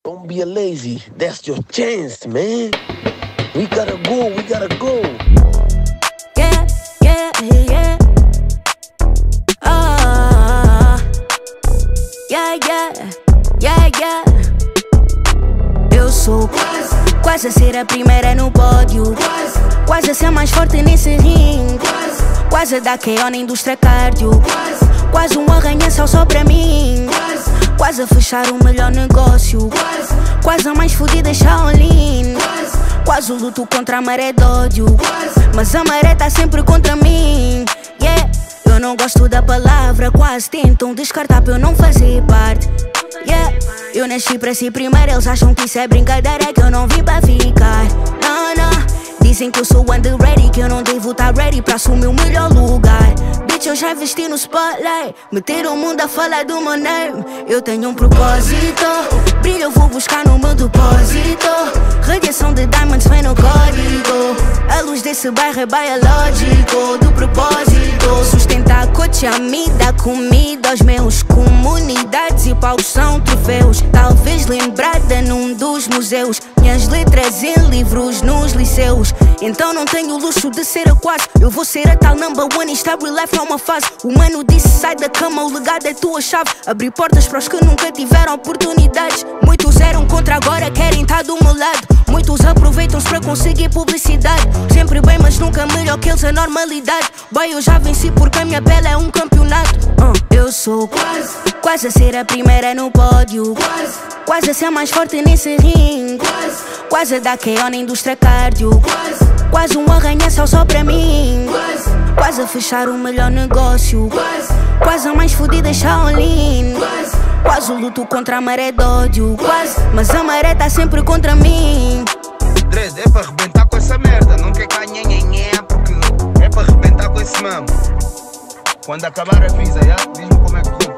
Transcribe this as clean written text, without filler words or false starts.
Don't be a lazy. That's your chance, man. We gotta go. Yeah. Yeah. Eu sou quase a ser a primeira no pódio, quase a ser mais forte nesse ringue, quase a dar KO na indústria cardio, quase um arranha-céu só pra mim, quase a fechar o melhor negócio, quase a mais fodida Shaolin, quase o luto contra a maré de ódio, mas a maré tá sempre contra mim. Yeah, eu não gosto da palavra quase, tentam descartar pra eu não fazer parte. Yeah, eu nasci pra ser primeiro, eles acham que isso é brincadeira, que eu não vim pra ficar. Não, dizem que eu sou underrated, que eu não devo estar ready pra assumir o melhor lugar. Bitch, eu já investi no spotlight, meter o mundo a falar do meu name. Eu tenho um propósito, brilho eu vou buscar no meu depósito. Radiação de diamonds vem no código, a luz desse bairro é biológico. Do propósito, sustentar coach, a me dar comida aos meus. Comunidades e paus são troféus, talvez lembrada num dos museus. Minhas letras em livros nos liceus. Então não tenho o luxo de ser a quase, eu vou ser a tal number one. Isto abre life, não uma fase. O mano disse sai da cama, o legado é tua chave. Abrir portas para os que nunca tiveram oportunidades. Muitos eram contra, agora querem estar do meu lado. Muitos aproveitam-se para conseguir publicidade. Sempre bem, mas nunca melhor que eles a normalidade. Boy, eu já venci porque a minha pele é um campeonato. Eu sou quase a ser a primeira no pódio, quase a ser mais forte nesse ringue, quase a dar KO na indústria cardio, quase um arranha-céu só pra mim, quase a fechar o melhor negócio, quase a mais fodida Shaolin, quase o luto contra a maré de ódio, quase, mas a maré tá sempre contra mim. Dres, é pra arrebentar com essa merda, não quer canhenhenhé, porque é pra arrebentar com esse mamo. Quando acabar avisa, já? Diz-me como é que correu.